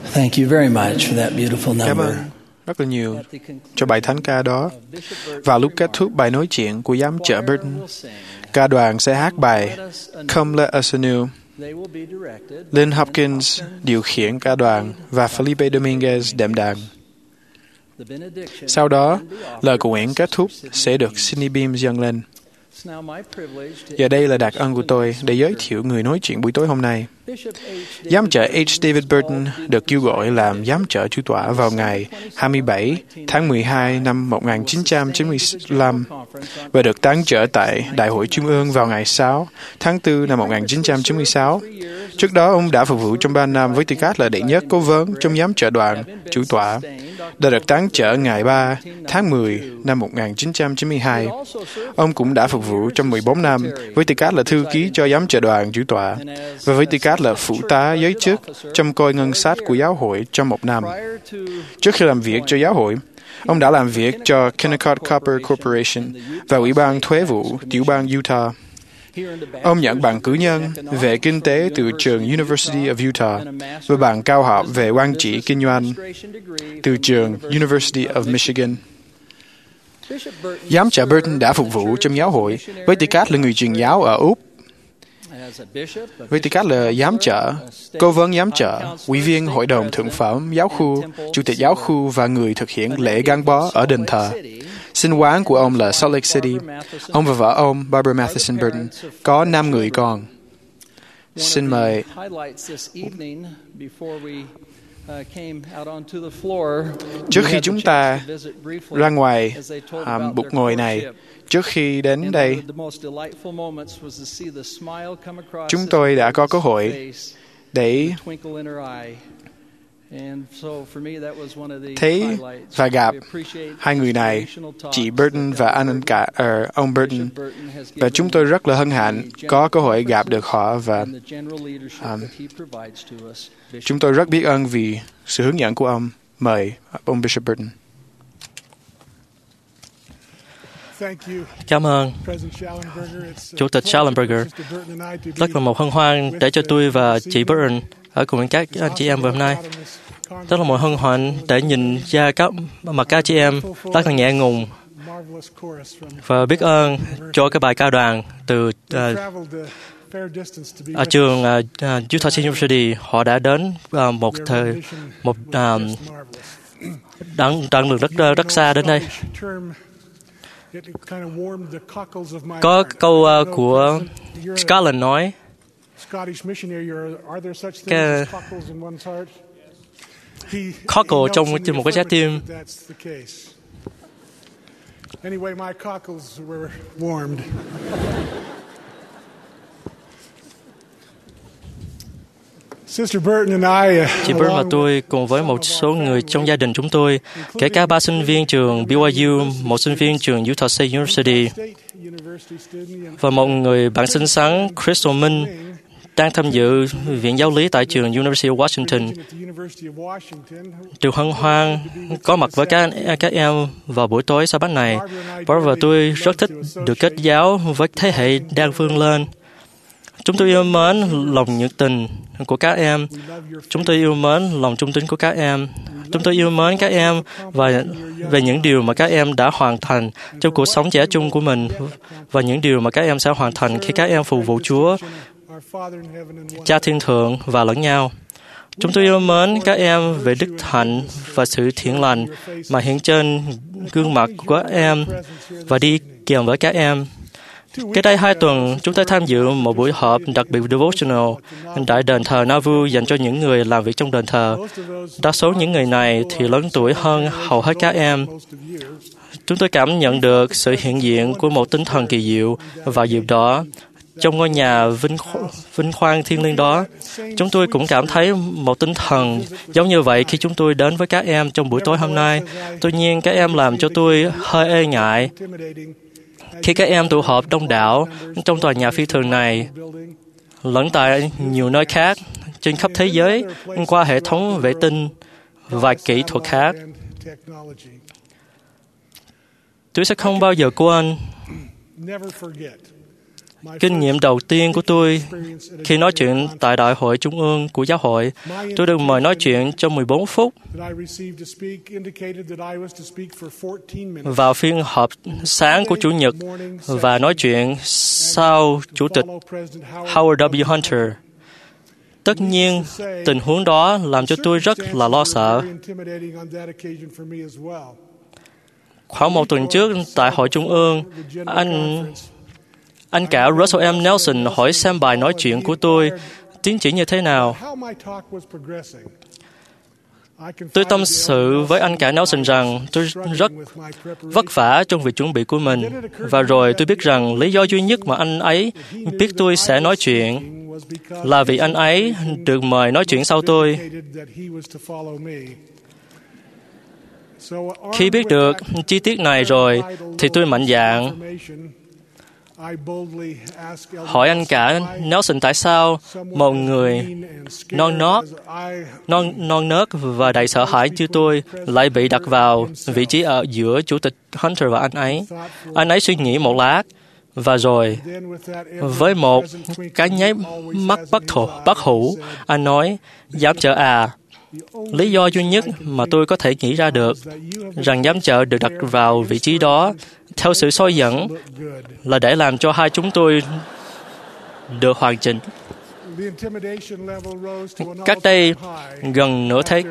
Thank you very much for that beautiful Cảm number. ơn rất là nhiều cho bài thánh ca đó. Vào lúc kết thúc bài nói chuyện của giám trợ Burton, ca đoàn sẽ hát bài Come Let Us Anew. Lynn Hopkins điều khiển ca đoàn và Felipe Dominguez đệm đàn. Sau đó, lời cầu nguyện kết thúc sẽ được Sidney Beams dâng lên. Giờ đây là đặc ân của tôi để giới thiệu người nói chuyện buổi tối hôm nay. Giám trợ H. David Burton được kêu gọi làm giám trợ chủ tọa vào ngày 27 tháng 12 năm 1995 và được tán trở tại Đại hội Trung ương vào ngày 6 tháng 4 năm 1996. Trước đó, ông đã phục vụ trong 3 năm với tư cách là đệ nhất cố vấn trong giám trợ đoàn chủ tọa, đã được tán trở ngày 3 tháng 10 năm 1992. Ông cũng đã phục vụ trong 14 năm với tư cách là thư ký cho giám trợ đoàn chủ tọa và với tư cách là phụ tá giới chức trông coi ngân sách của giáo hội trong 1 năm. Trước khi làm việc cho giáo hội, ông đã làm việc cho Kennecott Copper Corporation và Ủy ban Thuế vụ tiểu bang Utah. Ông nhận bằng cử nhân về kinh tế từ trường University of Utah và bằng cao học về quản trị kinh doanh từ trường University of Michigan. Giám trợ Burton đã phục vụ trong giáo hội với tư cách là người truyền giáo ở Úc, với tư cách là giám trợ, cố vấn giám trợ, ủy viên hội đồng thượng phẩm giáo khu, chủ tịch giáo khu và người thực hiện lễ gắn bó ở đền thờ. Sinh quán của ông là Salt Lake City. Ông và vợ ông, Barbara Matheson Burton, có 5 người con. Xin mời. Trước khi chúng ta ra ngoài bục ngồi này, trước khi đến đây, chúng tôi đã có cơ hội để thấy và gặp hai người này, chị Burton và ông Burton, và chúng tôi rất là hân hạnh có cơ hội gặp được họ và chúng tôi rất biết ơn vì sự hướng dẫn của ông. Mời ông Bishop Burton. Cảm ơn Chủ tịch Schallenberger. Rất là một hân hoan để cho tôi và chị Burton ở cùng các anh chị em hôm nay. Rất là một hân hoan để nhìn ra mặt các chị em rất là ngại ngùng và biết ơn cho cái bài ca đoàn từ ở trường Utah State University. Họ đã đến một đoạn đường rất xa đến đây. Có câu của Scotland nói cái cockle trong một cái trái tim. Chị Burton và tôi cùng với một số người trong gia đình chúng tôi, kể cả 3 sinh viên trường BYU, 1 sinh viên trường Utah State University và một người bạn xinh xắn Crystal Minh đang tham dự viện giáo lý tại trường University of Washington. Điều hân hoan có mặt với các em vào buổi tối Sa-bát này. Barbara và tôi rất thích được kết giáo với thế hệ đang vươn lên. Chúng tôi yêu mến lòng nhiệt tình của các em. Chúng tôi yêu mến lòng trung tín của các em. Chúng tôi yêu mến các em và về những điều mà các em đã hoàn thành trong cuộc sống trẻ trung của mình và những điều mà các em sẽ hoàn thành khi các em phục vụ Chúa, Cha Thiên Thượng và lẫn nhau. Chúng tôi yêu mến các em về đức hạnh và sự thiện lành mà hiện trên gương mặt của em và đi kèm với các em. Cách đây 2 tuần, chúng tôi tham dự một buổi họp đặc biệt devotional tại đền thờ Nauvoo dành cho những người làm việc trong đền thờ. Đa số những người này thì lớn tuổi hơn hầu hết các em. Chúng tôi cảm nhận được sự hiện diện của một tinh thần kỳ diệu vào dịp đó. Trong ngôi nhà vinh quang thiêng liêng đó, chúng tôi cũng cảm thấy một tinh thần giống như vậy khi chúng tôi đến với các em trong buổi tối hôm nay. Tuy nhiên, các em làm cho tôi hơi e ngại. Khi các em tụ họp đông đảo trong tòa nhà phi thường này, lẫn tại nhiều nơi khác trên khắp thế giới qua hệ thống vệ tinh và kỹ thuật khác, tôi sẽ không bao giờ quên Kinh nghiệm đầu tiên của tôi khi nói chuyện tại Đại hội Trung ương của Giáo hội, tôi được mời nói chuyện trong 14 phút. Vào phiên họp sáng của Chủ nhật và nói chuyện sau Chủ tịch Howard W. Hunter. Tất nhiên, tình huống đó làm cho tôi rất là lo sợ. Khoảng một tuần trước, tại Hội Trung ương, anh cả Russell M. Nelson hỏi xem bài nói chuyện của tôi tiến triển như thế nào. Tôi tâm sự với anh cả Nelson rằng tôi rất vất vả trong việc chuẩn bị của mình. Và rồi tôi biết rằng lý do duy nhất mà anh ấy biết tôi sẽ nói chuyện là vì anh ấy được mời nói chuyện sau tôi. Khi biết được chi tiết này rồi, thì tôi mạnh dạn hỏi anh cả Nelson tại sao một người non nớt và đầy sợ hãi như tôi lại bị đặt vào vị trí ở giữa Chủ tịch Hunter và anh ấy. Anh ấy suy nghĩ một lát, và rồi, với một cái nháy mắt bất hủ, anh nói, giám trợ à, lý do duy nhất mà tôi có thể nghĩ ra được rằng giám trợ được đặt vào vị trí đó theo sự soi dẫn là để làm cho hai chúng tôi được hoàn chỉnh. Cách đây gần nửa thế,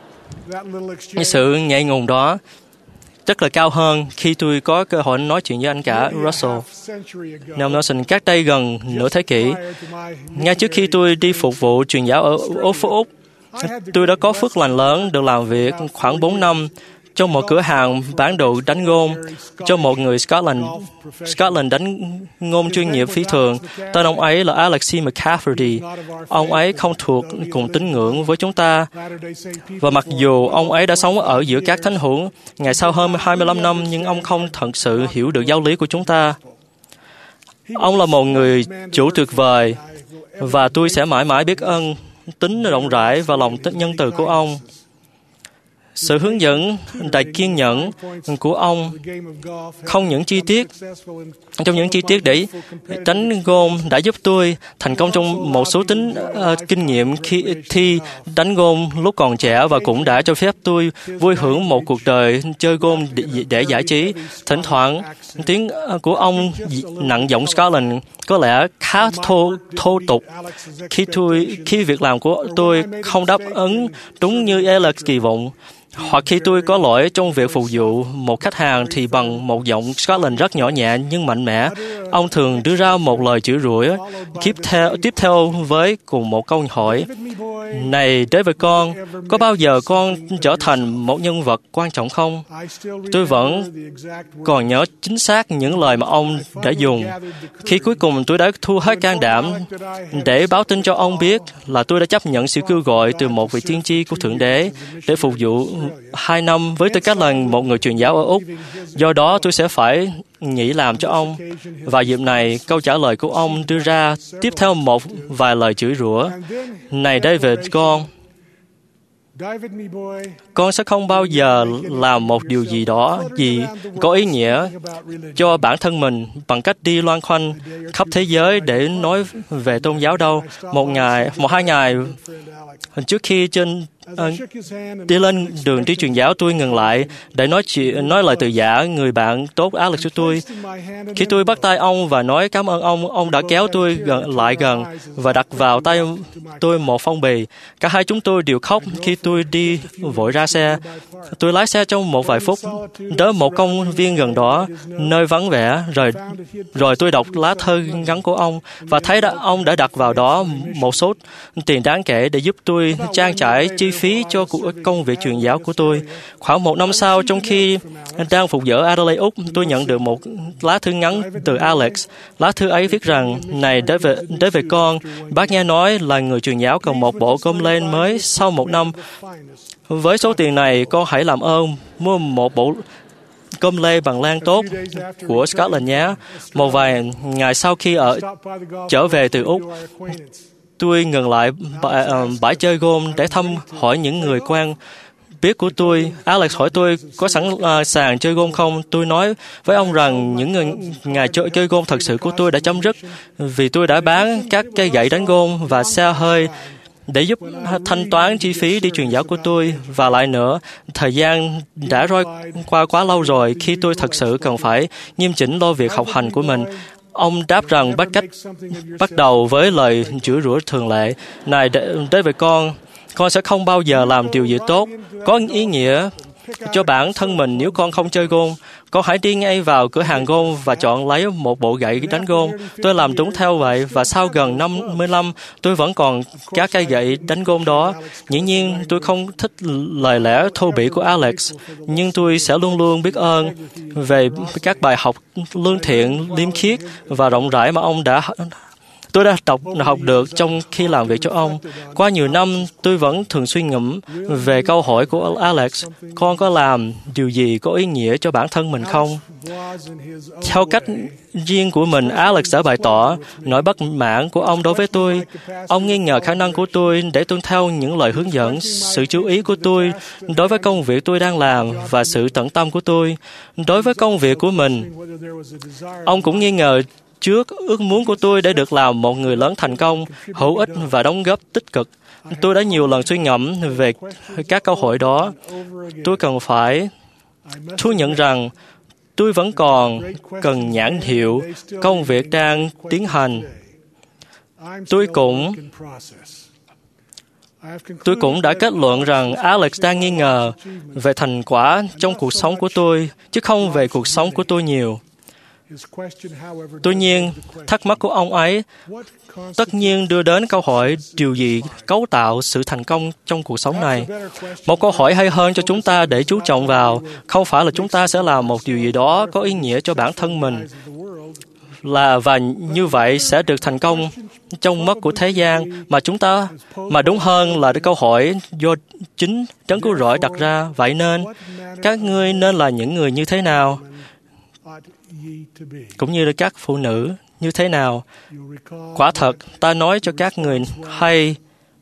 sự ngại ngùng đó rất là cao hơn khi tôi có cơ hội nói chuyện với anh cả Russell Nelson cách đây gần nửa thế kỷ. Ngay trước khi tôi đi phục vụ truyền giáo ở Úc, tôi đã có phước lành lớn được làm việc khoảng 4 năm trong một cửa hàng bán đồ đánh gôn cho một người Scotland đánh gôn chuyên nghiệp phi thường. Tên ông ấy là Alex C. McCafferty. Ông ấy không thuộc cùng tín ngưỡng với chúng ta. Và mặc dù ông ấy đã sống ở giữa các thánh hữu ngày sau hơn 25 năm, nhưng ông không thật sự hiểu được giáo lý của chúng ta. Ông là một người chủ tuyệt vời, và tôi sẽ mãi mãi biết ơn tính rộng rãi và lòng nhân từ của ông. Sự hướng dẫn đầy kiên nhẫn của ông trong những chi tiết để đánh gôn đã giúp tôi thành công trong một số kinh nghiệm khi thi đánh gôn lúc còn trẻ, và cũng đã cho phép tôi vui hưởng một cuộc đời chơi gôn để giải trí. Thỉnh thoảng, tiếng của ông nặng giọng Scotland có lẽ khá thô tục khi việc làm của tôi không đáp ứng đúng như Alex kỳ vọng. Hoặc khi tôi có lỗi trong việc phục vụ một khách hàng thì bằng một giọng Scotland rất nhỏ nhẹ nhưng mạnh mẽ, ông thường đưa ra một lời chửi rủa tiếp theo với cùng một câu hỏi: "Này David con, có bao giờ con trở thành một nhân vật quan trọng không?" Tôi vẫn còn nhớ chính xác những lời mà ông đã dùng. Khi cuối cùng tôi đã thu hết can đảm để báo tin cho ông biết là tôi đã chấp nhận sự kêu gọi từ một vị tiên tri của Thượng Đế để phục vụ 2 năm với tư cách là một người truyền giáo ở Úc. Do đó tôi sẽ phải nghỉ làm cho ông. Và dịp này, câu trả lời của ông đưa ra tiếp theo một vài lời chửi rủa: "Này David con sẽ không bao giờ làm một điều gì có ý nghĩa cho bản thân mình bằng cách đi loanh quanh khắp thế giới để nói về tôn giáo đâu." Một hai ngày trước khi đi lên đường đi truyền giáo, tôi ngừng lại để nói lời từ giả người bạn tốt Alex của tôi. Khi tôi bắt tay ông và nói cảm ơn ông đã kéo tôi lại gần và đặt vào tay tôi một phong bì. Cả hai chúng tôi đều khóc khi tôi đi vội ra xe. Tôi lái xe trong một vài phút đến một công viên gần đó, nơi vắng vẻ, rồi tôi đọc lá thơ ngắn của ông và thấy ông đã đặt vào đó một số tiền đáng kể để giúp tôi trang trải chi phí cho công việc truyền giáo của tôi. Khoảng 1 năm sau, trong khi đang phục vụ ở Adelaide, Úc, tôi nhận được một lá thư ngắn từ Alex. Lá thư ấy viết rằng: "Này David con, bác nghe nói là người truyền giáo cần một bộ cơm len mới sau 1 năm. Với số tiền này, con hãy làm ơn mua một bộ cơm lê bằng len tốt của Scotland nhé." Một vài ngày sau khi trở về từ Úc, tôi ngừng lại bãi chơi gôn để thăm hỏi những người quen biết của tôi. Alex hỏi tôi có sẵn sàng chơi golf không. Tôi nói với ông rằng những ngày chơi golf thật sự của tôi đã chấm dứt vì tôi đã bán các cây gậy đánh golf và xe hơi để giúp thanh toán chi phí đi truyền giáo của tôi. Và lại nữa, thời gian đã trôi qua quá lâu rồi khi tôi thật sự cần phải nghiêm chỉnh lo việc học hành của mình. Ông đáp rằng bắt đầu với lời chửi rủa thường lệ. Này, đối với con sẽ không bao giờ làm điều gì tốt, có ý nghĩa cho bản thân mình nếu con không chơi golf. Con hãy đi ngay vào cửa hàng golf và chọn lấy một bộ gậy đánh golf. Tôi làm đúng theo vậy, và sau gần 50 năm, tôi vẫn còn các cây gậy đánh golf đó. Dĩ nhiên, tôi không thích lời lẽ thô bỉ của Alex, nhưng tôi sẽ luôn luôn biết ơn về các bài học lương thiện, liêm khiết và rộng rãi mà tôi đã học được trong khi làm việc cho ông. Qua nhiều năm, tôi vẫn thường suy ngẫm về câu hỏi của Alex, con có làm điều gì có ý nghĩa cho bản thân mình không? Theo cách riêng của mình, Alex đã bày tỏ nỗi bất mãn của ông đối với tôi. Ông nghi ngờ khả năng của tôi để tuân theo những lời hướng dẫn, sự chú ý của tôi đối với công việc tôi đang làm và sự tận tâm của tôi đối với công việc của mình. Ông cũng nghi ngờ trước ước muốn của tôi để được làm một người lớn thành công, hữu ích và đóng góp tích cực. Tôi đã nhiều lần suy ngẫm về các câu hỏi đó. Tôi cần phải thú nhận rằng tôi vẫn còn cần nhãn hiệu công việc đang tiến hành. Tôi cũng đã kết luận rằng Alex đang nghi ngờ về thành quả trong cuộc sống của tôi, chứ không về cuộc sống của tôi nhiều. Tuy nhiên, thắc mắc của ông ấy tất nhiên đưa đến câu hỏi điều gì cấu tạo sự thành công trong cuộc sống này. Một câu hỏi hay hơn cho chúng ta để chú trọng vào không phải là chúng ta sẽ làm một điều gì đó có ý nghĩa cho bản thân mình và như vậy sẽ được thành công trong mắt của thế gian, mà đúng hơn là câu hỏi do chính Đấng Cứu Rỗi đặt ra. Vậy nên, các ngươi nên là những người như thế nào? Cũng như là các phụ nữ như thế nào? Quả thật, ta nói cho các người hay,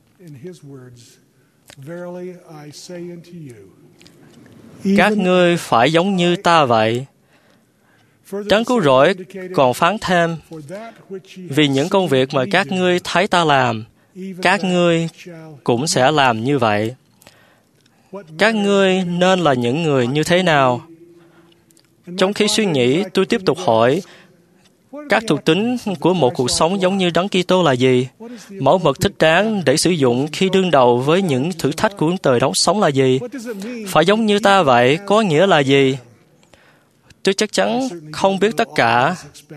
các ngươi phải giống như ta vậy. Đấng Cứu Rỗi còn phán thêm, vì những công việc mà các ngươi thấy ta làm, các ngươi cũng sẽ làm như vậy. Các ngươi nên là những người như thế nào? Trong khi suy nghĩ, tôi tiếp tục hỏi, các thuộc tính của một cuộc sống giống như Đấng Kitô là gì? Mẫu mực thích đáng để sử dụng khi đương đầu với những thử thách của đời sống là gì? Phải giống như ta vậy có nghĩa là gì? Tôi chắc chắn không biết tất cả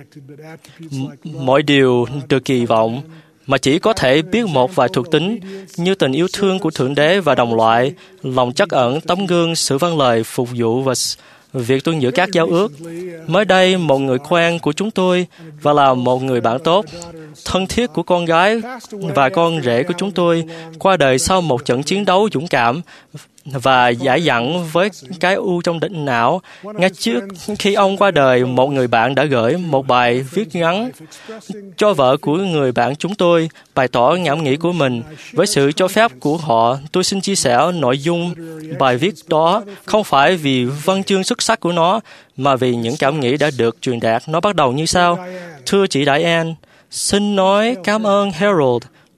mọi điều được kỳ vọng, mà chỉ có thể biết một vài thuộc tính như tình yêu thương của Thượng Đế và đồng loại, lòng trắc ẩn, tấm gương, sự vâng lời, phục vụ và việc tuân giữ các giao ước. Mới đây, một người quen của chúng tôi và là một người bạn tốt, thân thiết của con gái và con rể của chúng tôi, qua đời sau một trận chiến đấu dũng cảm và dãi dẳng với cái u trong não. Ngay trước khi ông qua đời, một người bạn đã gửi một bài viết ngắn cho vợ của người bạn chúng tôi, bày tỏ cảm nghĩ của mình. Với sự cho phép của họ, tôi xin chia sẻ nội dung bài viết đó, không phải vì văn chương xuất sắc của nó, mà vì những cảm nghĩ đã được truyền đạt. Nó bắt đầu như sau: Thưa chị Diane, xin nói cảm ơn Harold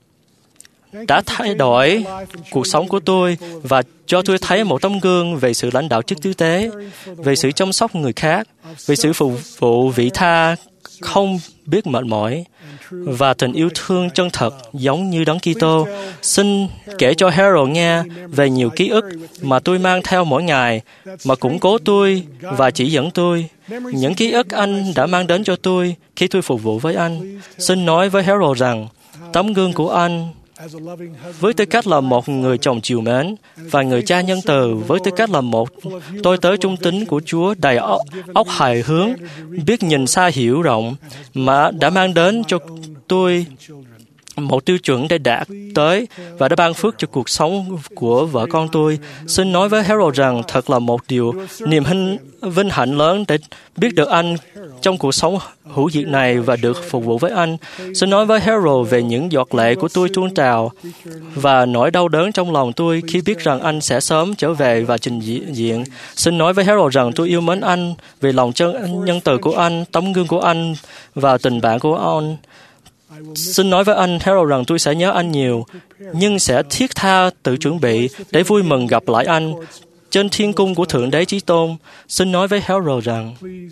đã thay đổi cuộc sống của tôi và cho tôi thấy một tấm gương về sự lãnh đạo chức tử tế, về sự chăm sóc người khác, về sự phục vụ vị tha không biết mệt mỏi và tình yêu thương chân thật giống như Đấng Kitô. Xin kể cho Harold nghe về nhiều ký ức mà tôi mang theo mỗi ngày, mà củng cố tôi và chỉ dẫn tôi. Những ký ức anh đã mang đến cho tôi khi tôi phục vụ với anh. Xin nói với Harold rằng tấm gương của anh với tư cách là một người chồng trìu mến và người cha nhân từ, với tư cách là một tôi tớ trung tín của Chúa đầy óc hài hước, biết nhìn xa hiểu rộng, mà đã mang đến cho tôi một tiêu chuẩn để đạt tới và đã ban phước cho cuộc sống của vợ con tôi. Xin nói với Harold rằng thật là một niềm vinh hạnh lớn để biết được anh trong cuộc sống hữu diệt này và được phục vụ với anh. Xin nói với Harold về những giọt lệ của tôi tuôn trào và nỗi đau đớn trong lòng tôi khi biết rằng anh sẽ sớm trở về và trình diện. Xin nói với Harold rằng tôi yêu mến anh vì lòng nhân từ của anh, tấm gương của anh và tình bạn của anh. Xin nói với anh Harold rằng tôi sẽ nhớ anh nhiều, nhưng sẽ thiết tha tự chuẩn bị để vui mừng gặp lại anh trên thiên cung của Thượng Đế Chí Tôn. Xin nói với Harold rằng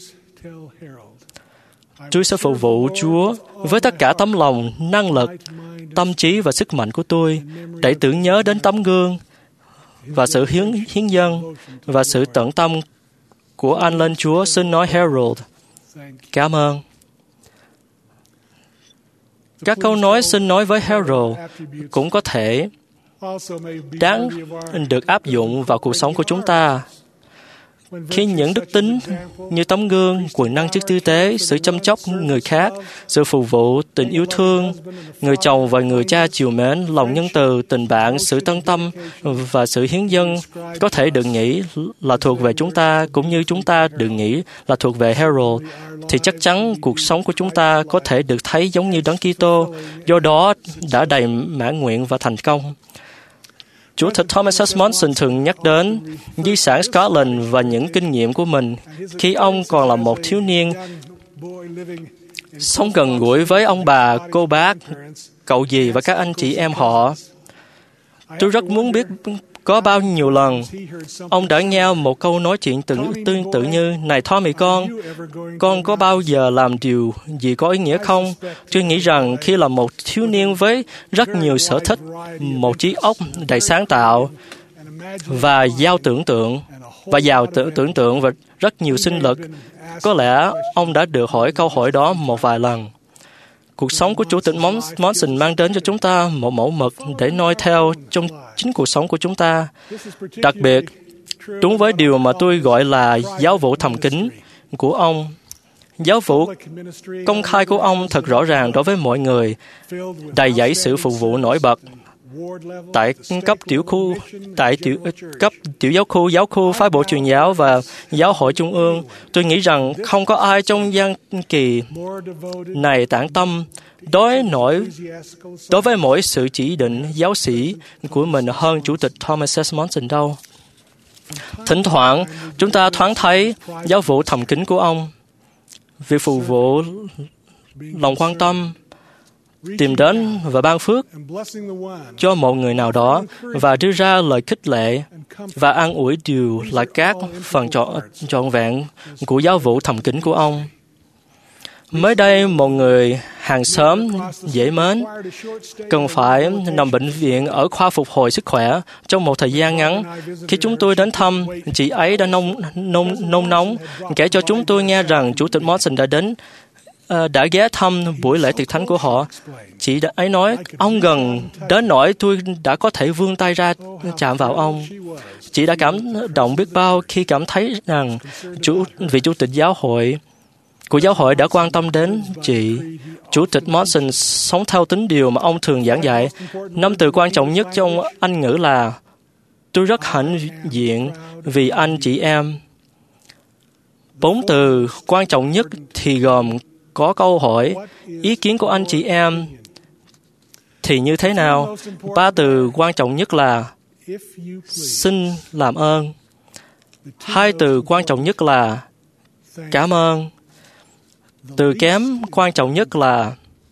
tôi sẽ phục vụ Chúa với tất cả tấm lòng, năng lực, tâm trí và sức mạnh của tôi để tưởng nhớ đến tấm gương và sự hiến dâng và sự tận tâm của anh lên Chúa. Xin nói Harold, cảm ơn. Các câu nói xin nói với Harold cũng có thể đáng được áp dụng vào cuộc sống của chúng ta. Khi những đức tính như tấm gương, quyền năng chức tư tế, sự chăm sóc người khác, sự phục vụ, tình yêu thương, người chồng và người cha chiều mến, lòng nhân từ, tình bạn, sự tân tâm và sự hiến dâng có thể được nghĩ là thuộc về chúng ta, cũng như chúng ta được nghĩ là thuộc về Harold, thì chắc chắn cuộc sống của chúng ta có thể được thấy giống như Đấng Kitô, do đó đã đầy mãn nguyện và thành công. Chủ tịch Thomas S. Monson thường nhắc đến di sản Scotland và những kinh nghiệm của mình khi ông còn là một thiếu niên sống gần gũi với ông bà, cô bác, cậu dì và các anh chị em họ. Tôi rất muốn biết có bao nhiêu lần ông đã nghe một câu nói chuyện tương tự như: "Này Tommy con có bao giờ làm điều gì có ý nghĩa không?" Tôi nghĩ rằng khi là một thiếu niên với rất nhiều sở thích, một trí óc đầy sáng tạo và giàu tưởng tượng và rất nhiều sinh lực, có lẽ ông đã được hỏi câu hỏi đó một vài lần. Cuộc sống của Chủ tịch Monson mang đến cho chúng ta một mẫu mực để noi theo trong chính cuộc sống của chúng ta. Đặc biệt, đúng với điều mà tôi gọi là giáo vụ thầm kín của ông. Giáo vụ công khai của ông thật rõ ràng đối với mọi người, đầy dẫy sự phục vụ nổi bật. Tại cấp tiểu giáo khu, phái bộ truyền giáo và giáo hội trung ương, tôi nghĩ rằng không có ai trong gian kỳ này tản tâm đối với mỗi sự chỉ định giáo sĩ của mình hơn Chủ tịch Thomas S. Monson đâu. Thỉnh thoảng, chúng ta thoáng thấy giáo vụ thầm kín của ông, việc phục vụ, lòng quan tâm, tìm đến và ban phước cho một người nào đó và đưa ra lời khích lệ và an ủi đều là các phần trọn vẹn của giáo vụ thầm kín của ông. Mới đây, một người hàng xóm dễ mến cần phải nằm bệnh viện ở khoa phục hồi sức khỏe trong một thời gian ngắn. Khi chúng tôi đến thăm, chị ấy đã nôn nóng kể cho chúng tôi nghe rằng Chủ tịch Monson đã ghé thăm buổi lễ tiệc thánh của họ. Chị ấy nói, ông gần đến nỗi tôi đã có thể vươn tay ra chạm vào ông. Chị đã cảm động biết bao khi cảm thấy rằng vị Chủ tịch giáo hội đã quan tâm đến chị. Chủ tịch Monson sống theo tín điều mà ông thường giảng dạy. 5 từ quan trọng nhất trong Anh ngữ là: tôi rất hãnh diện vì anh chị em. 4 từ quan trọng nhất thì gồm có câu hỏi: ý kiến của anh chị em thì như thế nào? 3 từ quan trọng nhất là: xin làm ơn. 2 từ quan trọng nhất là: cảm ơn. Từ kém quan trọng nhất là: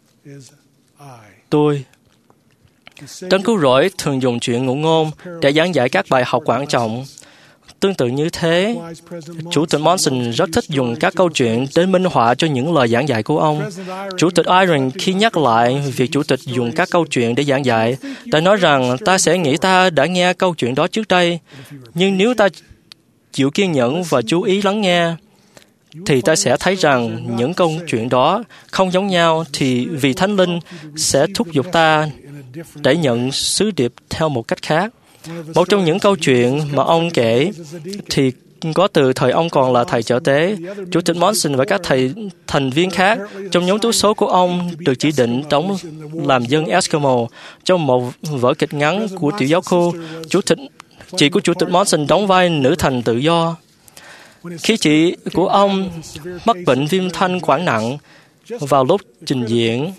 tôi. Đấng Cứu Rỗi thường dùng chuyện ngụ ngôn để giảng dạy các bài học quan trọng. Tương tự như thế, Chủ tịch Monson rất thích dùng các câu chuyện để minh họa cho những lời giảng dạy của ông. Chủ tịch Eyring khi nhắc lại việc Chủ tịch dùng các câu chuyện để giảng dạy, đã nói rằng ta sẽ nghĩ ta đã nghe câu chuyện đó trước đây, nhưng nếu ta chịu kiên nhẫn và chú ý lắng nghe, thì ta sẽ thấy rằng những câu chuyện đó không giống nhau, thì vì Thánh Linh sẽ thúc giục ta để nhận sứ điệp theo một cách khác. Một trong những câu chuyện mà ông kể thì có từ thời ông còn là thầy trợ tế. Chủ tịch Monson và các thành viên khác trong nhóm tố số của ông được chỉ định đóng làm dân Eskimo trong một vở kịch ngắn của tiểu giáo khu. Chị của Chủ tịch Monson đóng vai nữ thần tự do. Khi chị của ông mắc bệnh viêm thanh quản nặng, vào lúc trình diễn,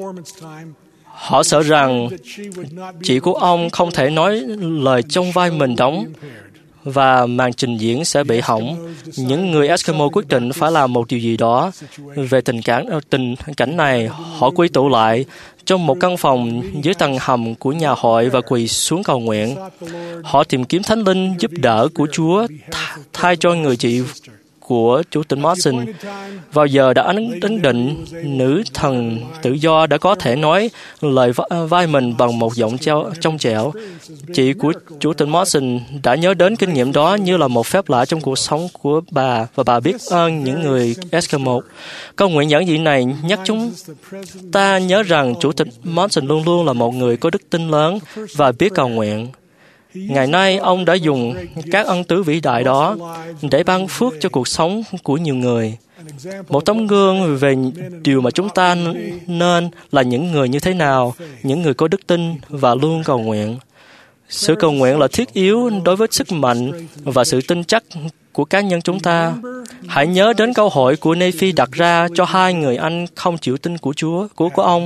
họ sợ rằng chị của ông không thể nói lời trong vai mình đóng và màn trình diễn sẽ bị hỏng. Những người Eskimo quyết định phải làm một điều gì đó về tình cảnh này. Họ quy tụ lại trong một căn phòng dưới tầng hầm của nhà hội và quỳ xuống cầu nguyện. Họ tìm kiếm Thánh Linh giúp đỡ của Chúa thay cho người chị của Chủ tịch Morrison. Vào giờ đã ấn định, nữ thần tự do đã có thể nói lời vai mình bằng một giọng trong trẻo. Chị của Chủ tịch Morrison đã nhớ đến kinh nghiệm đó như là một phép lạ trong cuộc sống của bà, và bà biết ơn những người Eskimo. Câu nguyện giản dị này nhắc chúng ta nhớ rằng Chủ tịch Morrison luôn luôn là một người có đức tin lớn và biết cầu nguyện. Ngày nay, ông đã dùng các ân tứ vĩ đại đó để ban phước cho cuộc sống của nhiều người. Một tấm gương về điều mà chúng ta nên là những người như thế nào, những người có đức tin và luôn cầu nguyện. Sự cầu nguyện là thiết yếu đối với sức mạnh và sự tin chắc của cá nhân chúng ta. Hãy nhớ đến câu hỏi của Nephi đặt ra cho hai người anh không chịu tin của Chúa, của ông.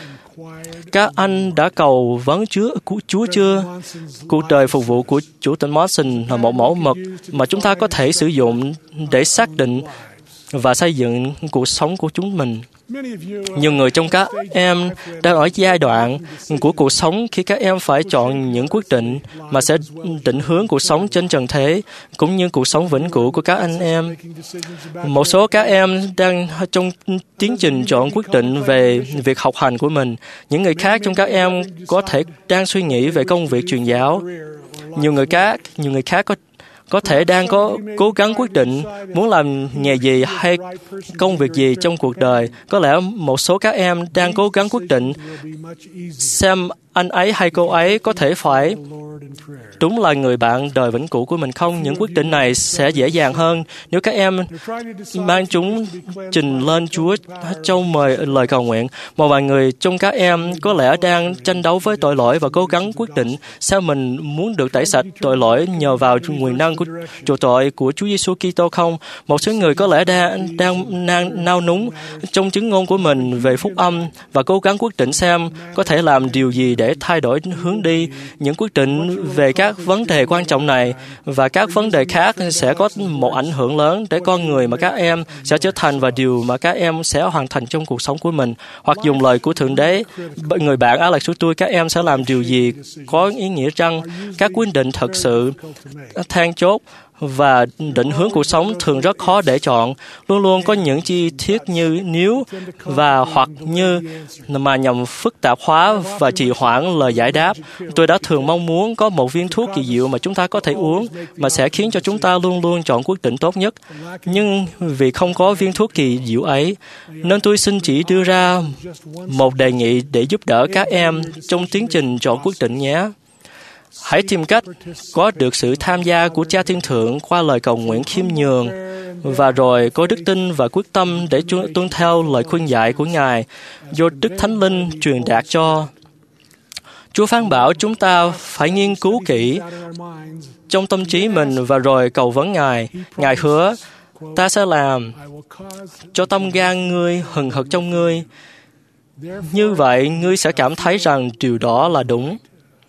Các anh đã cầu vấn Chúa chưa? Cuộc đời phục vụ của Chủ tịch Morrison là một mẫu mực mà chúng ta có thể sử dụng để xác định và xây dựng cuộc sống của chúng mình. Nhiều người trong các em đang ở giai đoạn của cuộc sống khi các em phải chọn những quyết định mà sẽ định hướng cuộc sống trên trần thế, cũng như cuộc sống vĩnh cửu của các anh em. Một số các em đang trong tiến trình chọn quyết định về việc học hành của mình. Những người khác trong các em có thể đang suy nghĩ về công việc truyền giáo. Nhiều người khác có thể đang cố gắng quyết định muốn làm nghề gì hay công việc gì trong cuộc đời. Có lẽ một số các em đang cố gắng quyết định xem anh ấy hay cô ấy có thể phải đúng là người bạn đời vĩnh cửu của mình không. Những quyết định này sẽ dễ dàng hơn nếu các em mang chúng trình lên Chúa trong lời cầu nguyện. Một vài người trong các em có lẽ đang tranh đấu với tội lỗi và cố gắng quyết định xem mình muốn được tẩy sạch tội lỗi nhờ vào quyền năng của chuộc tội của Chúa Giêsu Kitô không. Một số người có lẽ đang nao núng trong chứng ngôn của mình về phúc âm và cố gắng quyết định xem có thể làm điều gì để thay đổi hướng đi. Những quyết định về các vấn đề quan trọng này và các vấn đề khác sẽ có một ảnh hưởng lớn để con người mà các em sẽ trở thành và điều mà các em sẽ hoàn thành trong cuộc sống của mình. Hoặc dùng lời của Thượng Đế, người bạn Alex của tôi, các em sẽ làm điều gì có ý nghĩa rằng các quyết định thật sự then chốt và định hướng cuộc sống thường rất khó để chọn. Luôn luôn có những chi tiết như nếu và hoặc như mà nhằm phức tạp hóa và trì hoãn lời giải đáp. Tôi đã thường mong muốn có một viên thuốc kỳ diệu mà chúng ta có thể uống mà sẽ khiến cho chúng ta luôn luôn chọn quyết định tốt nhất. Nhưng vì không có viên thuốc kỳ diệu ấy, nên tôi xin chỉ đưa ra một đề nghị để giúp đỡ các em trong tiến trình chọn quyết định nhé. Hãy tìm cách có được sự tham gia của Cha Thiên Thượng qua lời cầu nguyện khiêm nhường và rồi có đức tin và quyết tâm để tuân theo lời khuyên dạy của Ngài do Đức Thánh Linh truyền đạt cho. Chúa phán bảo chúng ta phải nghiên cứu kỹ trong tâm trí mình và rồi cầu vấn Ngài. Ngài hứa, ta sẽ làm cho tâm gan ngươi hừng hực trong ngươi. Như vậy, ngươi sẽ cảm thấy rằng điều đó là đúng.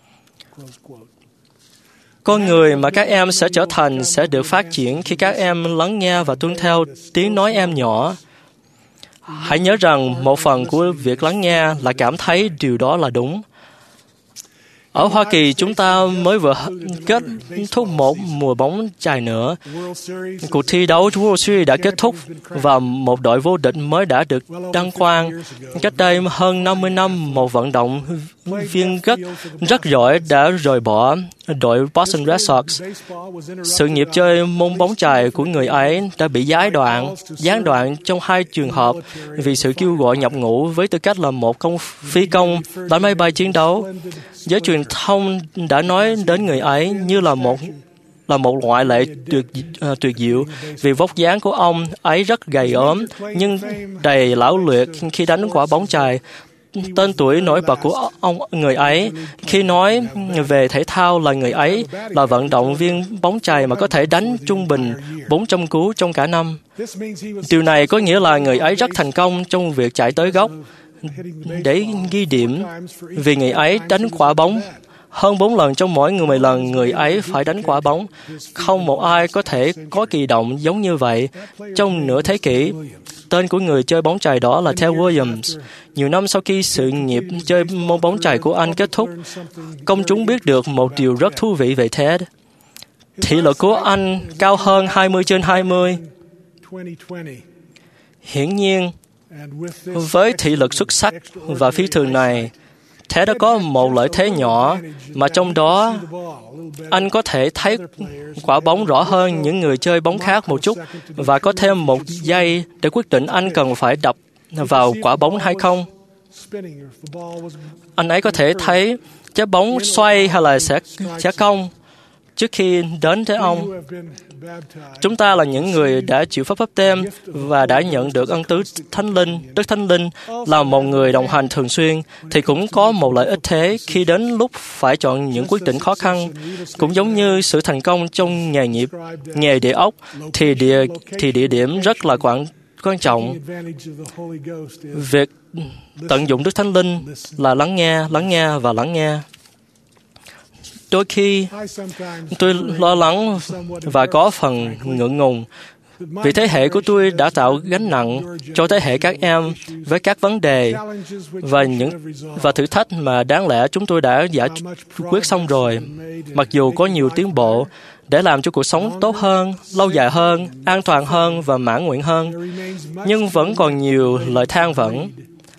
Con người mà các em sẽ trở thành sẽ được phát triển khi các em lắng nghe và tuân theo tiếng nói em nhỏ. Hãy nhớ rằng một phần của việc lắng nghe là cảm thấy điều đó là đúng. Ở Hoa Kỳ, chúng ta mới vừa kết thúc một mùa bóng chày nữa. Cuộc thi đấu World Series đã kết thúc và một đội vô địch mới đã được đăng quang. Cách đây hơn 50 năm, một vận động viên rất giỏi đã rời bỏ đội Boston Red Sox. Sự nghiệp chơi môn bóng chày của người ấy đã bị gián đoạn trong hai trường hợp vì sự kêu gọi nhập ngũ với tư cách là một phi công đánh máy bay chiến đấu. Giới truyền thông đã nói đến người ấy như là một ngoại lệ tuyệt diệu vì vóc dáng của ông ấy rất gầy ốm nhưng đầy lão luyện khi đánh quả bóng chày. tên tuổi nổi bật của người ấy. Khi nói về thể thao là người ấy là vận động viên bóng chày mà có thể đánh trung bình 400 cú trong cả năm. Điều này có nghĩa là người ấy rất thành công trong việc chạy tới góc để ghi điểm, vì người ấy đánh quả bóng hơn 4 lần trong mỗi 10 lần người ấy phải đánh quả bóng. Không một ai có thể có kỳ động giống như vậy trong nửa thế kỷ. Tên của người chơi bóng chày đó là Ted Williams. Nhiều năm sau khi sự nghiệp chơi môn bóng chày của anh kết thúc, công chúng biết được một điều rất thú vị về Ted. Thị lực của anh cao hơn 20/20. Hiển nhiên, với thị lực xuất sắc và phi thường này, Ted đã có một lợi thế nhỏ mà trong đó anh có thể thấy quả bóng rõ hơn những người chơi bóng khác một chút và có thêm một giây để quyết định anh cần phải đập vào quả bóng hay không. Anh ấy có thể thấy trái bóng xoay hay là sẽ cong trước khi đến với ông. Chúng ta là những người đã chịu phép báp têm và đã nhận được ân tứ Thánh Linh. Đức Thánh Linh là một người đồng hành thường xuyên, thì cũng có một lợi ích thế khi đến lúc phải chọn những quyết định khó khăn. Cũng giống như sự thành công trong nghề địa ốc, thì địa điểm rất là quan trọng. Việc tận dụng Đức Thánh Linh là lắng nghe. Đôi khi, tôi lo lắng và có phần ngượng ngùng vì thế hệ của tôi đã tạo gánh nặng cho thế hệ các em với các vấn đề và thử thách mà đáng lẽ chúng tôi đã giải quyết xong rồi. Mặc dù có nhiều tiến bộ để làm cho cuộc sống tốt hơn, lâu dài hơn, an toàn hơn và mãn nguyện hơn, nhưng vẫn còn nhiều lời than vãn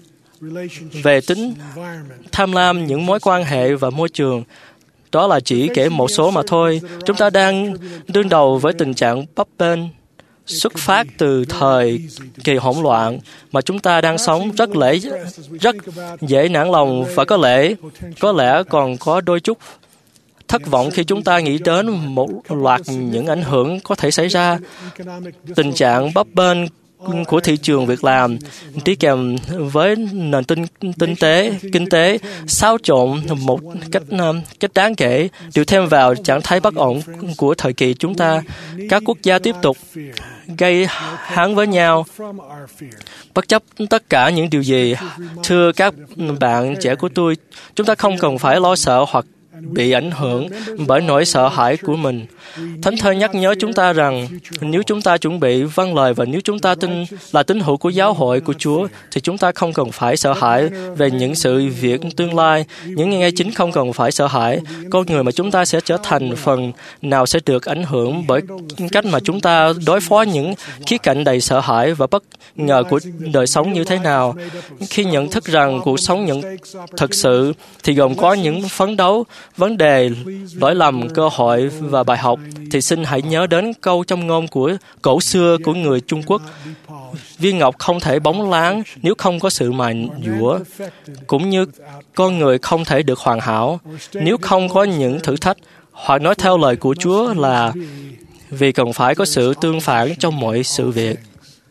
về tính tham lam những mối quan hệ và môi trường. Đó là chỉ kể một số mà thôi. Chúng ta đang đương đầu với tình trạng bấp bênh xuất phát từ thời kỳ hỗn loạn mà chúng ta đang sống, rất dễ nản lòng và có lẽ còn có đôi chút thất vọng khi chúng ta nghĩ đến một loạt những ảnh hưởng có thể xảy ra. Tình trạng bấp bênh của thị trường việc làm đi kèm với nền kinh tế xáo trộn một cách đáng kể, điều thêm vào trạng thái bất ổn của thời kỳ chúng ta. Các quốc gia tiếp tục gây hấn với nhau. Bất chấp tất cả những điều gì, thưa các bạn trẻ của tôi, chúng ta không cần phải lo sợ hoặc bị ảnh hưởng bởi nỗi sợ hãi của mình. Thánh thơ nhắc nhớ chúng ta rằng nếu chúng ta chuẩn bị vâng lời và nếu chúng ta tin là tín hữu của giáo hội của Chúa thì chúng ta không cần phải sợ hãi về những sự việc tương lai. Những ngày chính không cần phải sợ hãi. Con người mà chúng ta sẽ trở thành phần nào sẽ được ảnh hưởng bởi cách mà chúng ta đối phó những khía cạnh đầy sợ hãi và bất ngờ của đời sống như thế nào. Khi nhận thức rằng cuộc sống thực sự thì gồm có những phấn đấu, vấn đề, lỗi lầm, cơ hội và bài học, thì xin hãy nhớ đến câu châm ngôn của cổ xưa của người Trung Quốc: viên ngọc không thể bóng láng nếu không có sự mài dũa, cũng như con người không thể được hoàn hảo nếu không có những thử thách, hoặc nói theo lời của Chúa là vì cần phải có sự tương phản trong mọi sự việc.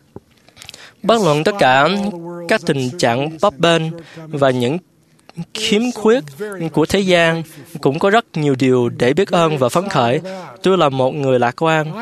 Bất luận tất cả các tình trạng bấp bênh và những khiếm khuyết của thế gian, cũng có rất nhiều điều để biết ơn và phấn khởi. Tôi là một người lạc quan.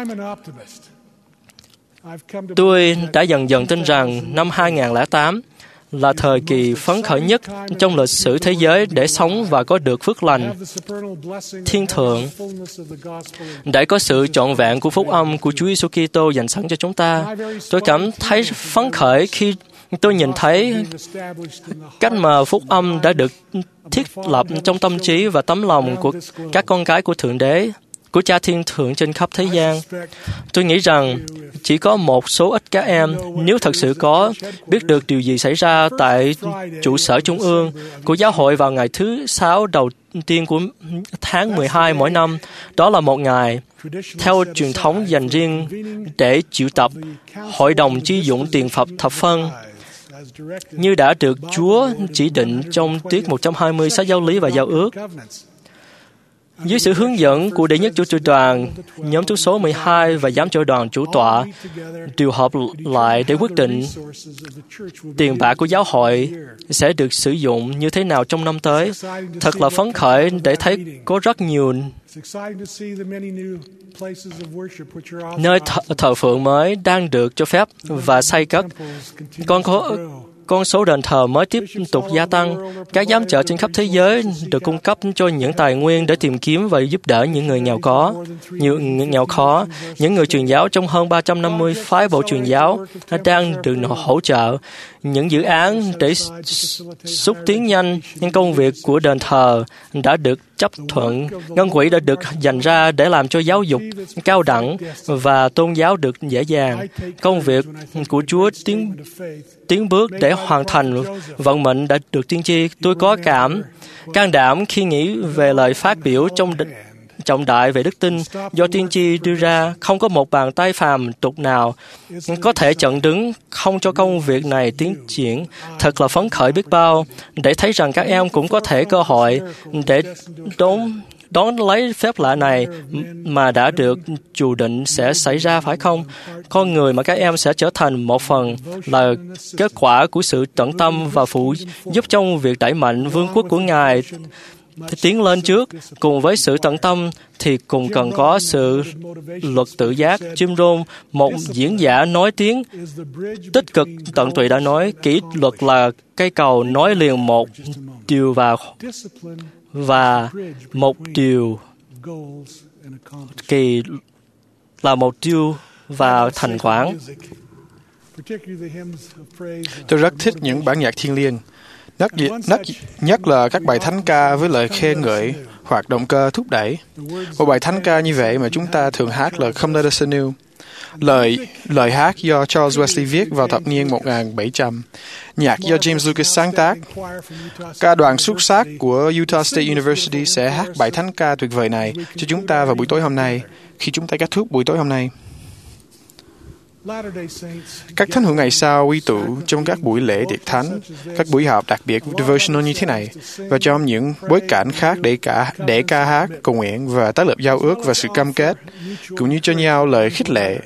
Tôi đã dần dần tin rằng năm 2008 là thời kỳ phấn khởi nhất trong lịch sử thế giới để sống và có được phước lành thiên thượng, để có sự trọn vẹn của phúc âm của Chúa Giêsu Kitô dành sẵn cho chúng ta. Tôi cảm thấy phấn khởi khi tôi nhìn thấy cách mà phúc âm đã được thiết lập trong tâm trí và tấm lòng của các con cái của Thượng Đế, của Cha Thiên Thượng trên khắp thế gian. Tôi nghĩ rằng chỉ có một số ít các em, nếu thật sự có, biết được điều gì xảy ra tại trụ sở trung ương của giáo hội vào ngày thứ 6 đầu tiên của tháng 12 mỗi năm. Đó là một ngày, theo truyền thống dành riêng để triệu tập hội đồng chi dụng tiền Phật thập phân, như đã được Chúa chỉ định trong tiết 120 sách Giáo lý và Giao ước. Dưới sự hướng dẫn của đệ nhất chủ tịch đoàn, nhóm tu số 12 và giám trưởng đoàn chủ tọa điều họp lại để quyết định tiền bạc của giáo hội sẽ được sử dụng như thế nào trong năm tới. Thật là phấn khởi để thấy có rất nhiều nơi thờ phượng mới đang được cho phép và xây cất. Con số đền thờ mới tiếp tục gia tăng. Các giám trợ trên khắp thế giới được cung cấp cho những tài nguyên để tìm kiếm và giúp đỡ những người nghèo khó. Những người truyền giáo trong hơn 350 phái bộ truyền giáo đang được hỗ trợ. Những dự án để xúc tiến nhanh những công việc của đền thờ đã được chấp thuận. Ngân quỹ đã được dành ra để làm cho giáo dục cao đẳng và tôn giáo được dễ dàng. Công việc của Chúa tiến bước để hoàn thành vận mệnh đã được tiên tri. Tôi có can đảm khi nghĩ về lời phát biểu trọng đại về đức tin do tiên tri đưa ra. Không có một bàn tay phàm tục nào có thể chặn đứng không cho công việc này tiến triển. Thật là phấn khởi biết bao để thấy rằng các em cũng có thể cơ hội để đón lấy phép lạ này mà đã được chủ định sẽ xảy ra, phải không? Con người mà các em sẽ trở thành một phần là kết quả của sự tận tâm và phụ giúp trong việc đẩy mạnh vương quốc của Ngài tiến lên trước. Cùng với sự tận tâm thì cùng cần có sự luật tự giác. Jim Rohn, một diễn giả nói tiếng tích cực tận tụy đã nói, kỷ luật là cây cầu nối liền một điều và một điều kỳ là một điều và thành quả. Tôi rất thích những bản nhạc thiêng liêng, nhất là các bài thánh ca với lời khen ngợi hoặc động cơ thúc đẩy. Một bài thánh ca như vậy mà chúng ta thường hát là Come Let Us Anew. Lời hát do Charles Wesley viết vào thập niên 1700. Nhạc do James Lucas sáng tác. Ca đoàn xuất sắc của Utah State University sẽ hát bài thánh ca tuyệt vời này cho chúng ta vào buổi tối hôm nay, khi chúng ta kết thúc buổi tối hôm nay. Các thánh hữu ngày sau quy tụ trong các buổi lễ tiệc thánh, các buổi họp đặc biệt devotional như thế này, và trong những bối cảnh khác để ca hát, cầu nguyện và tái lập giao ước và sự cam kết, cũng như cho nhau lời khích lệ.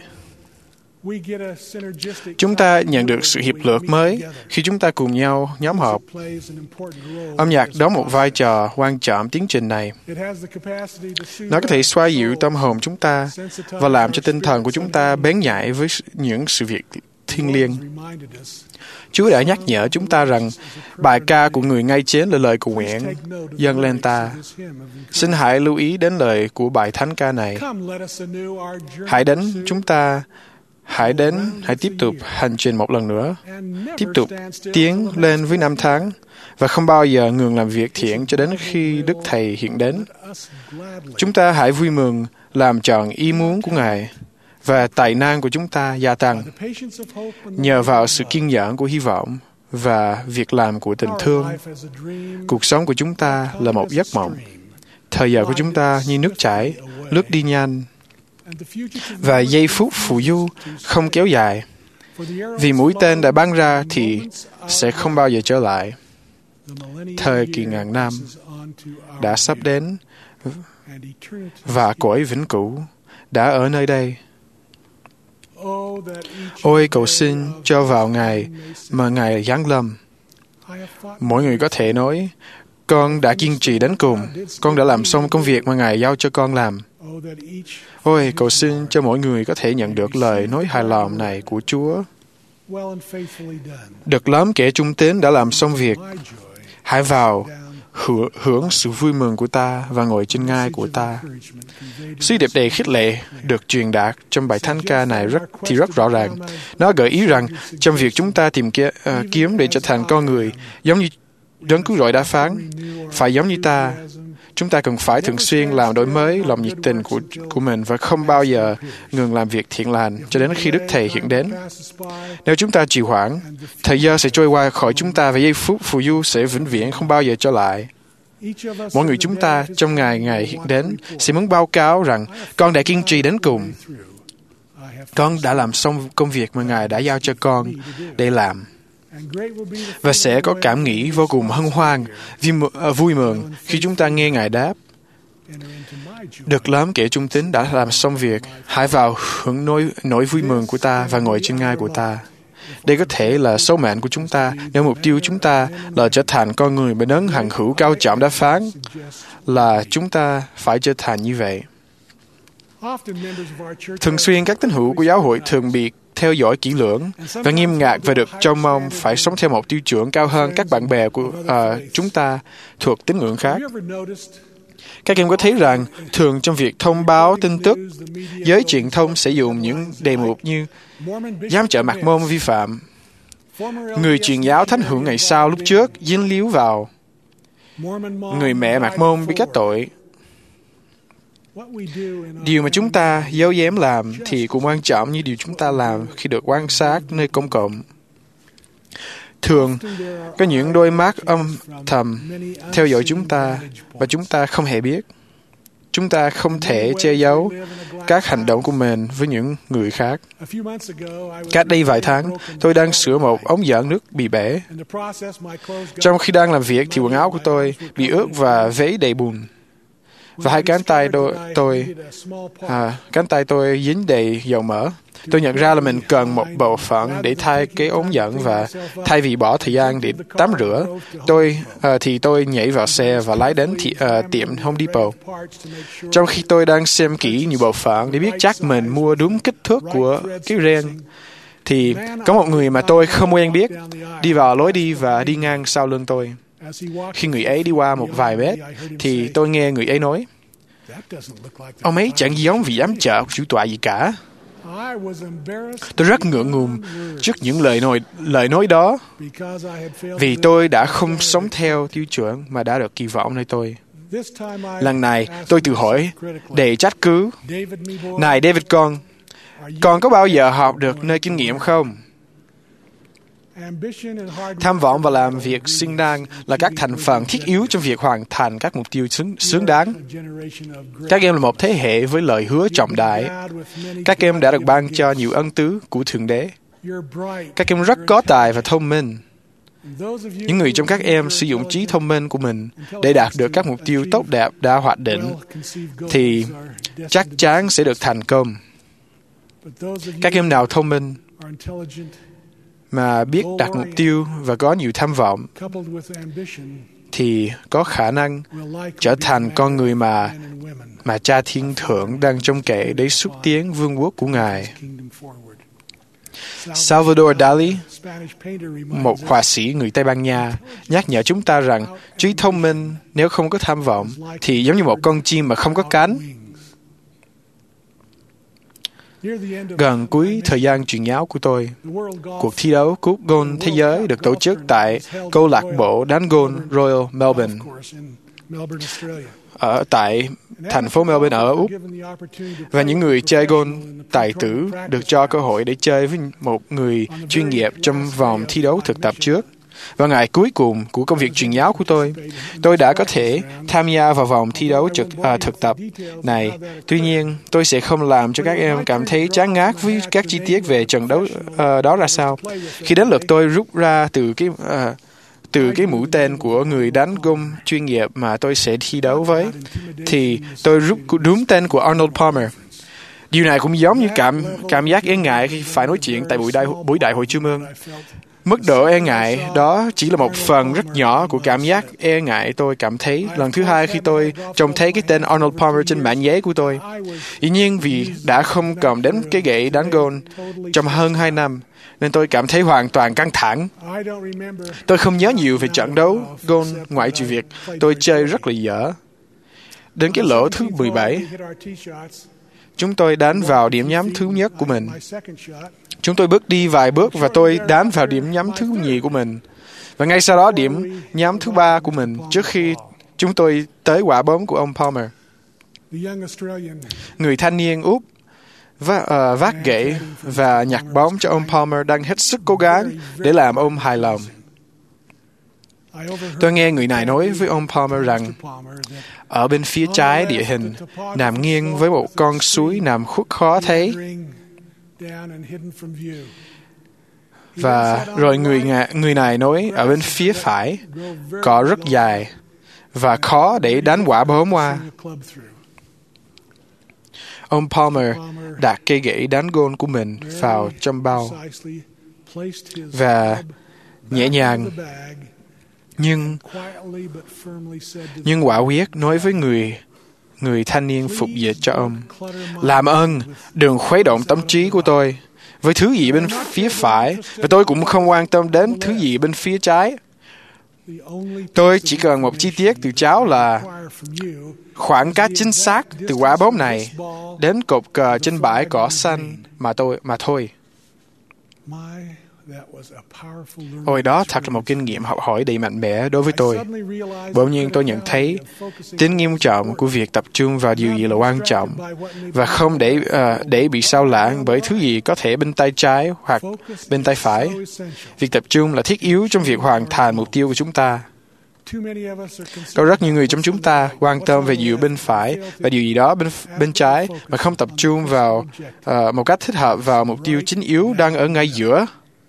Chúng ta nhận được sự hiệp lược mới khi chúng ta cùng nhau nhóm họp. Âm nhạc đóng một vai trò quan trọng tiến trình này. Nó có thể xoa dịu tâm hồn chúng ta và làm cho tinh thần của chúng ta bén nhạy với những sự việc thiêng liêng. Chúa đã nhắc nhở chúng ta rằng bài ca của người ngay trên là lời cầu nguyện dâng lên ta. Xin hãy lưu ý đến lời của bài thánh ca này. Hãy tiếp tục hành trình một lần nữa, tiếp tục tiến lên với năm tháng và không bao giờ ngừng làm việc thiện cho đến khi Đức Thầy hiện đến. Chúng ta hãy vui mừng làm trọn ý muốn của Ngài và tài năng của chúng ta gia tăng nhờ vào sự kiên nhẫn của hy vọng và việc làm của tình thương. Cuộc sống của chúng ta là một giấc mộng. Thời giờ của chúng ta như nước chảy, lướt đi nhanh. Và giây phút phù du không kéo dài. Vì mũi tên đã bắn ra thì sẽ không bao giờ trở lại. Thời kỳ ngàn năm đã sắp đến và cõi vĩnh cửu đã ở nơi đây. Ôi cầu xin cho vào ngày mà Ngài giáng lâm. Mỗi người có thể nói, con đã kiên trì đến cùng, con đã làm xong công việc mà Ngài giao cho con làm. Ôi, cầu xin cho mỗi người có thể nhận được lời nói hài lòng này của Chúa. Được lắm kẻ trung tín đã làm xong việc. Hãy vào, hưởng sự vui mừng của ta và ngồi trên ngai của ta. Sứ điệp đầy khích lệ được truyền đạt trong bài thánh ca này rất rõ ràng. Nó gợi ý rằng trong việc chúng ta tìm kiếm để trở thành con người, giống như Đấng Cứu Rỗi đã phán, phải giống như ta. Chúng ta cần phải thường xuyên làm đổi mới lòng nhiệt tình của mình và không bao giờ ngừng làm việc thiện lành cho đến khi Đức Thầy hiện đến. Nếu chúng ta trì hoãn, thời gian sẽ trôi qua khỏi chúng ta và giây phút phù du sẽ vĩnh viễn không bao giờ trở lại. Mỗi người chúng ta trong ngày hiện đến sẽ muốn báo cáo rằng con đã kiên trì đến cùng. Con đã làm xong công việc mà Ngài đã giao cho con để làm. Và sẽ có cảm nghĩ vô cùng hân hoan, vui mừng khi chúng ta nghe Ngài đáp, Được lắm kẻ trung tín đã làm xong việc, hãy vào hưởng nỗi vui mừng của ta và ngồi trên ngai của ta. Đây có thể là số mệnh của chúng ta nếu mục tiêu chúng ta là trở thành con người mà đấng hằng hữu cao trọng đã phán là chúng ta phải trở thành như vậy. Thường xuyên các tín hữu của giáo hội thường bị theo dõi kỹ lưỡng và nghiêm ngặt và được trông mong phải sống theo một tiêu chuẩn cao hơn các bạn bè của chúng ta thuộc tín ngưỡng khác. Các em có thấy rằng thường trong việc thông báo tin tức, giới truyền thông sẽ dùng những đề mục như giám trợ Mạc Môn vi phạm, người truyền giáo thánh hữu ngày sau lúc trước dính líu vào, người mẹ Mạc Môn bị kết tội. Điều mà chúng ta giấu giếm làm thì cũng quan trọng như điều chúng ta làm khi được quan sát nơi công cộng. Thường, có những đôi mắt âm thầm theo dõi chúng ta và chúng ta không hề biết. Chúng ta không thể che giấu các hành động của mình với những người khác. Cách đây vài tháng, tôi đang sửa một ống dẫn nước bị bể. Trong khi đang làm việc thì quần áo của tôi bị ướt và vấy đầy bùn. Và hai cánh tay tôi dính đầy dầu mỡ. Tôi nhận ra là mình cần một bộ phận để thay cái ống dẫn và thay vì bỏ thời gian để tắm rửa, tôi nhảy vào xe và lái đến tiệm Home Depot. Trong khi tôi đang xem kỹ nhiều bộ phận để biết chắc mình mua đúng kích thước của cái ren, thì có một người mà tôi không quen biết đi vào lối đi và đi ngang sau lưng tôi. Khi người ấy đi qua một vài mét, thì tôi nghe người ấy nói, ông ấy chẳng giống vị giám trợ của chủ tọa gì cả. Tôi rất ngượng ngùng trước những lời nói đó, vì tôi đã không sống theo tiêu chuẩn mà đã được kỳ vọng nơi tôi. Lần này, tôi tự hỏi, đầy trách cứ, này David con có bao giờ học được nơi kinh nghiệm không? Tham vọng và làm việc siêng năng là các thành phần thiết yếu trong việc hoàn thành các mục tiêu xứng đáng. Các em là một thế hệ với lời hứa trọng đại. Các em đã được ban cho nhiều ân tứ của Thượng Đế. Các em rất có tài và thông minh. Những người trong các em sử dụng trí thông minh của mình để đạt được các mục tiêu tốt đẹp đã hoạch định thì chắc chắn sẽ được thành công. Các em nào thông minh mà biết đặt mục tiêu và có nhiều tham vọng thì có khả năng trở thành con người mà Cha Thiên Thượng đang trông cậy để xúc tiến vương quốc của Ngài. Salvador Dali, một họa sĩ người Tây Ban Nha, nhắc nhở chúng ta rằng trí thông minh nếu không có tham vọng thì giống như một con chim mà không có cánh. Gần cuối thời gian truyền giáo của tôi, cuộc thi đấu cúp gôn thế giới được tổ chức tại câu lạc bộ đánh gôn Royal Melbourne ở tại thành phố Melbourne ở Úc, và những người chơi gôn tài tử được cho cơ hội để chơi với một người chuyên nghiệp trong vòng thi đấu thực tập trước. Vào ngày cuối cùng của công việc truyền giáo của tôi đã có thể tham gia vào vòng thi đấu thực tập này. Tuy nhiên, tôi sẽ không làm cho các em cảm thấy chán ngắt với các chi tiết về trận đấu đó ra sao. Khi đến lượt tôi rút ra từ cái mũi tên của người đánh gôn chuyên nghiệp mà tôi sẽ thi đấu với, thì tôi rút đúng tên của Arnold Palmer. Điều này cũng giống như cảm giác e ngại khi phải nói chuyện tại buổi đại hội Trung ương. Mức độ e ngại đó chỉ là một phần rất nhỏ của cảm giác e ngại tôi cảm thấy lần thứ hai khi tôi trông thấy cái tên Arnold Palmer trên mảnh giấy của tôi. Dĩ nhiên vì đã không cầm đến cái gậy đánh gôn trong hơn 2 năm, nên tôi cảm thấy hoàn toàn căng thẳng. Tôi không nhớ nhiều về trận đấu gôn ngoại trừ việc tôi chơi rất là dở. Đến cái lỗ thứ 17, chúng tôi đánh vào điểm nhắm thứ nhất của mình. Chúng tôi bước đi vài bước và tôi đánh vào điểm nhắm thứ nhì của mình. Và ngay sau đó điểm nhắm thứ 3 của mình trước khi chúng tôi tới quả bóng của ông Palmer. Người thanh niên Úc vác gậy và nhặt bóng cho ông Palmer đang hết sức cố gắng để làm ông hài lòng. Tôi nghe người này nói với ông Palmer rằng ở bên phía trái địa hình nằm nghiêng với một con suối nằm khuất khó thấy. Và rồi người này nói ở bên phía phải cỏ rất dài và khó để đánh quả bóng qua. Ông Palmer đặt cây gậy đánh gôn của mình vào trong bao và nhẹ nhàng nhưng quả quyết nói với người thanh niên phục dịch cho ông: làm ơn đừng khuấy động tâm trí của tôi với thứ gì bên phía phải, và tôi cũng không quan tâm đến thứ gì bên phía trái. Tôi chỉ cần một chi tiết từ cháu là khoảng cách chính xác từ quả bóng này đến cột cờ trên bãi cỏ xanh mà thôi. Ôi, đó thật là một kinh nghiệm học hỏi đầy mạnh mẽ đối với tôi. Bỗng nhiên tôi nhận thấy tính nghiêm trọng của việc tập trung vào điều gì là quan trọng và không để bị sao lãng bởi thứ gì có thể bên tay trái hoặc bên tay phải. Việc tập trung là thiết yếu trong việc hoàn thành mục tiêu của chúng ta. Có rất nhiều người trong chúng ta quan tâm về điều bên phải và điều gì đó bên trái mà không tập trung vào một cách thích hợp vào mục tiêu chính yếu đang ở ngay giữa.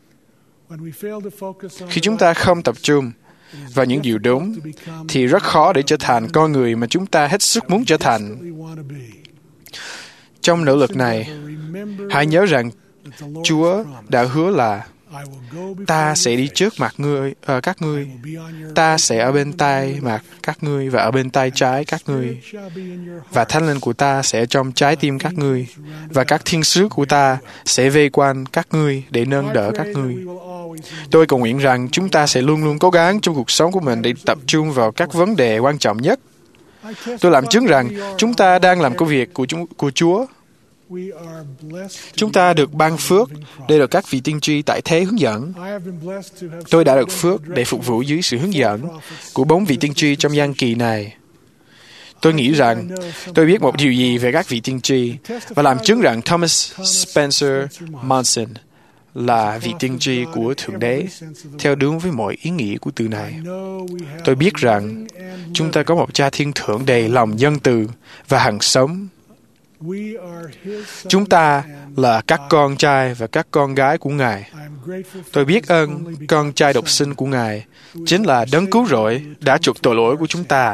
Khi chúng ta không tập trung vào những điều đúng, thì rất khó để trở thành con người mà chúng ta hết sức muốn trở thành. Trong nỗ lực này, hãy nhớ rằng Chúa đã hứa là ta sẽ đi trước mặt các ngươi, ta sẽ ở bên tay mặt các ngươi và ở bên tay trái các ngươi, và Thánh Linh của ta sẽ trong trái tim các ngươi, và các thiên sứ của ta sẽ vây quanh các ngươi để nâng đỡ các ngươi. Tôi cầu nguyện rằng chúng ta sẽ luôn luôn cố gắng trong cuộc sống của mình để tập trung vào các vấn đề quan trọng nhất. Tôi làm chứng rằng chúng ta đang làm công việc của Chúa. Chúng ta được ban phước để được các vị tiên tri tại thế hướng dẫn. Tôi đã được phước để phục vụ dưới sự hướng dẫn của 4 vị tiên tri trong gian kỳ này. Tôi nghĩ rằng tôi biết một điều gì về các vị tiên tri và làm chứng rằng Thomas Spencer Monson là vị tiên tri của Thượng Đế, theo đúng với mọi ý nghĩa của từ này. Tôi biết rằng chúng ta có một Cha Thiên Thượng đầy lòng nhân từ và hằng sống. Chúng ta là các con trai và các con gái của Ngài. Tôi biết ơn con trai độc sinh của Ngài chính là đấng cứu rỗi đã chuộc tội lỗi của chúng ta.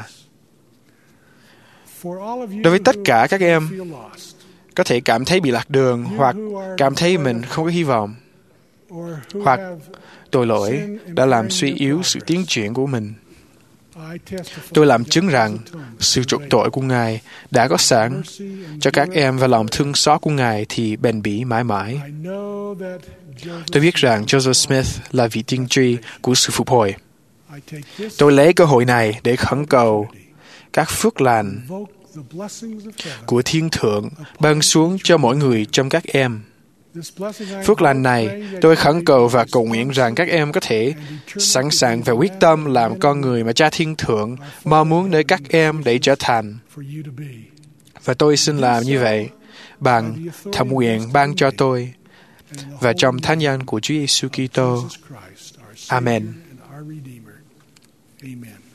Đối với tất cả các em có thể cảm thấy bị lạc đường hoặc cảm thấy mình không có hy vọng, hoặc tội lỗi đã làm suy yếu sự tiến triển của mình, tôi làm chứng rằng sự chuộc tội của Ngài đã có sẵn cho các em và lòng thương xót của Ngài thì bền bỉ mãi mãi. Tôi biết rằng Joseph Smith là vị tiên tri của sự phục hồi. Tôi lấy cơ hội này để khẩn cầu các phước lành của Thiên Thượng ban xuống cho mỗi người trong các em. Phước lành này, tôi khẩn cầu và cầu nguyện rằng các em có thể sẵn sàng và quyết tâm làm con người mà Cha Thiên Thượng mong muốn để các em để trở thành. Và tôi xin làm như vậy bằng thẩm quyền ban cho tôi và trong thánh danh của Chúa Giêsu Kitô. Amen.